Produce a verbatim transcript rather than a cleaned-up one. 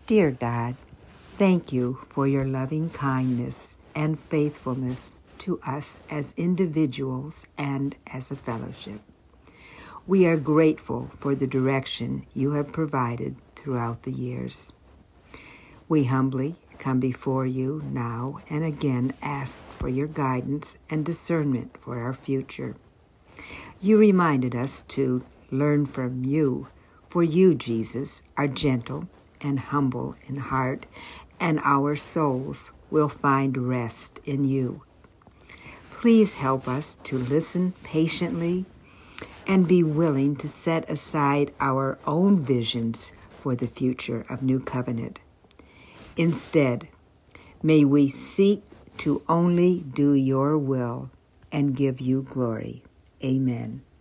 Dear God, thank you for your loving kindness and faithfulness to us as individuals and as a fellowship. We are grateful for the direction you have provided throughout the years. We humbly come before you now and again ask for your guidance and discernment for our future. You reminded us to learn from you, for you, Jesus, are gentle and humble in heart, and our souls will find rest in you. Please help us to listen patiently and be willing to set aside our own visions for the future of New Covenant. Instead, may we seek to only do your will and give you glory. Amen.